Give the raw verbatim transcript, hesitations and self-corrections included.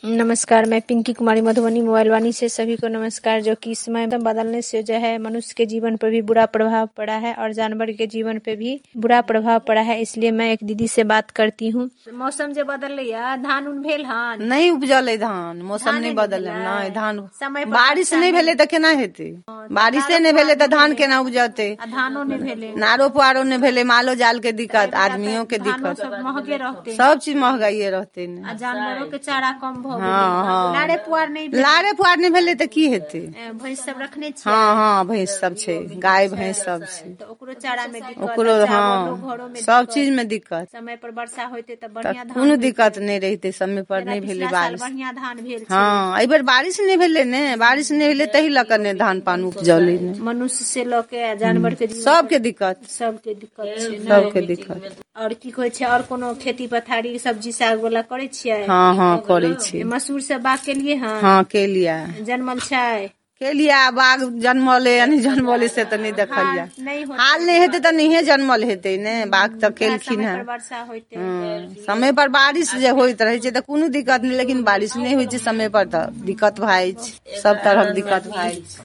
नमस्कार, मैं पिंकी कुमारी मधुबनी मोबाइल वाणी से सभी को नमस्कार। जो कि समय बदलने से जो है मनुष्य के जीवन पर भी बुरा प्रभाव पड़ा है और जानवर के जीवन पे भी बुरा प्रभाव पड़ा है। इसलिए मैं एक दीदी से बात करती हूँ। मौसम जो बदल रही धान उन भेल हन नहीं उपजल धान, मौसम नहीं बदल है धान समय बारिश नहीं भेले तो केना हेते, बारिशे नहीं भेले तो धान केना उपजते, धानो नहीं भेले, नारो पुआरो नहीं भेले, मालो जाल के दिक्कत, आदमियों के दिक्कत, महंगे रहते, सब चीज महंगाई रहते, जानवरों के चारा कम भ हाँ हाँ लारे पुआर नहीं लारे पुआर नहीं भेले तो की हेते, भैंस सब रखने छी। हाँ हाँ भैंस सब छे, गाय भैंस सब छे, तो ओकरो चारा में दिक्कत, ओकरो हाँ सब चीज में दिक्कत। समय पर वर्षा होते तो बढ़िया धान, कोनो दिक्कत नहीं रहते, समय पर नहीं भेले बारिश, बढ़िया धान भेल। हाँ एहि बेर बारिश नहीं भेले ने, बारिश नहीं भेले तही लक ने धान पान उपजले ने, मनुष्य से लके जानवर के सबके दिक्कत, सबके दिक्कत छै, सबके दिक्कत। और की कहै छै, और कोनो खेती पथारी सब्जी साग वाला करे छियै? हाँ हाँ करे छियै। मसूर से बाग के लिए हाँ हाँ के लिया जन्मल छै, के लिया बाग जन्मले यानी जन्मले से तो नहीं देखलिया, हाल नहीं हेते तो नहीं जन्मल हेते ने, बाग तो केलखिन है। समय पर बारिश जे होइत रहे छै तो कोनो दिक्कत नहीं, लेकिन बारिश नहीं होय छै समय पर तो दिक्कत भाई, सब तरह दिक्कत भाई।